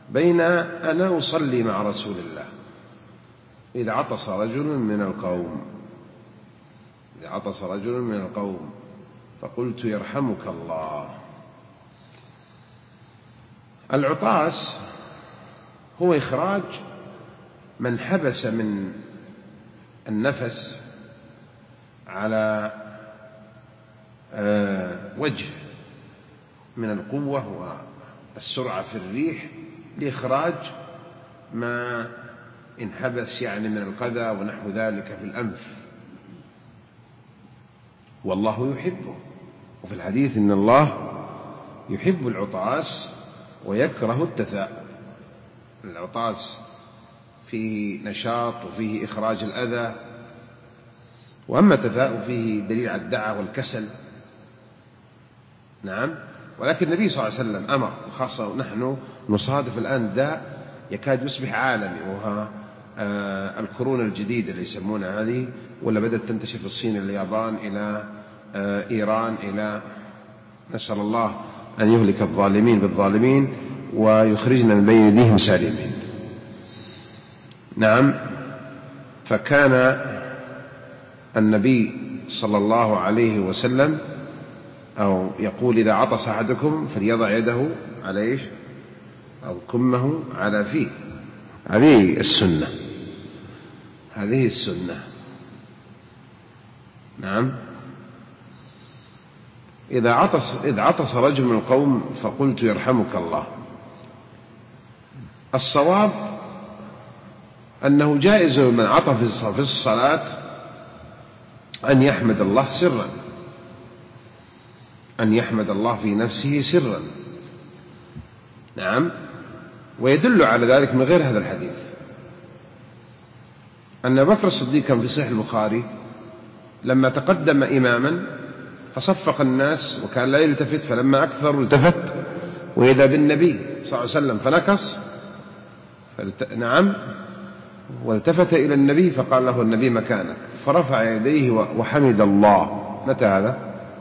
بين أنا أصلي مع رسول الله إذا عطس رجل من القوم فقلت يرحمك الله. العطاس هو إخراج من حبس من النفس على وجه من القوة والسرعة في الريح لإخراج ما انحبس يعني من القذى ونحو ذلك في الأنف، والله يحبه. وفي الحديث إن الله يحب العطاس ويكره التثاؤب. العطاس فيه نشاط وفيه إخراج الأذى، وأما التثاؤب فيه دليل على الدعة والكسل. نعم. ولكن النبي صلى الله عليه وسلم أمر، وخاصة نحن نصادف الآن داء يكاد يصبح عالمي، وهو الكورونا الجديدة اللي يسمونها هذه، ولا بدأت تنتشر في الصين إلى اليابان إلى إيران إلى، نسأل الله أن يهلك الظالمين بالظالمين ويخرجنا من بين يديهم سالمين. نعم. فكان النبي صلى الله عليه وسلم أو يقول إذا عطس أحدكم فليضع يده على إيش؟ أو كمه على فيه. هذه السنة. نعم. إذا عطس رجل من القوم فقلت يرحمك الله. الصواب أنه جائز من عطس في الصلاة أن يحمد الله سرا، أن يحمد الله في نفسه سرا. نعم. ويدل على ذلك من غير هذا الحديث أن أبا بكر الصديق كان في صحيح البخاري لما تقدم إماما فصفق الناس وكان لا يلتفت، فلما أكثر التفت وإذا بالنبي صلى الله عليه وسلم فنكص نعم، والتفت إلى النبي فقال له النبي مكانك، فرفع يديه وحمد الله. متى هذا؟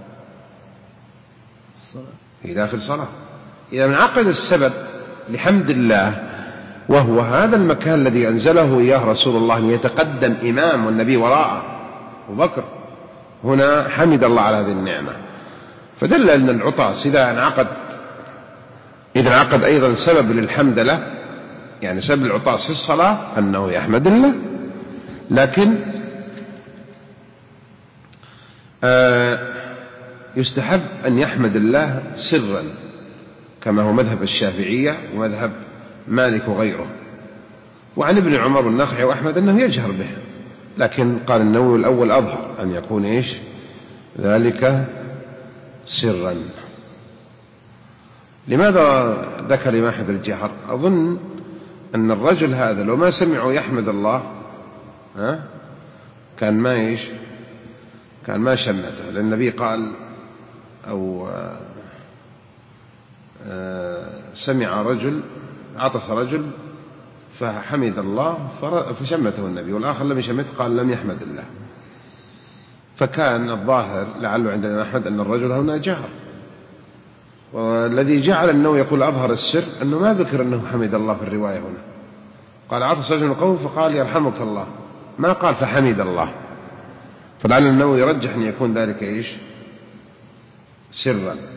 في داخل الصلاة. إذا انعقد السبب لحمد الله، وهو هذا المكان الذي أنزله إياه رسول الله أن يتقدم إمام والنبي وراءه أبو بكر، هنا حمد الله على هذه النعمة. فدل أن العطاس إذا انعقد أيضا سبب للحمد له، يعني سبب العطاس في الصلاة أنه يحمد الله، لكن يستحب أن يحمد الله سرا كما هو مذهب الشافعية ومذهب مالك وغيره. وعن ابن عمر والنخعي وأحمد أنه يجهر به، لكن قال النووي الأول أظهر أن يكون إيش ذلك سرا. لماذا ذكر الإمام أحمد الجهر؟ أظن أن الرجل هذا لو ما سمعوا يحمد الله كان ما شمته، لأن النبي قال أو سمع رجل عطس رجل فحمد الله فشمته النبي، والآخر لم يشمته قال لم يحمد الله. فكان الظاهر لعله عندنا أحمد أن الرجل هنا جهر، والذي جعل أنه يقول أظهر السر أنه ما ذكر أنه حمد الله في الرواية هنا. قال عطس رجل القوم فقال يرحمك الله، ما قال فحمد الله، فلعل النووي يرجح أن يكون ذلك إيش سرا.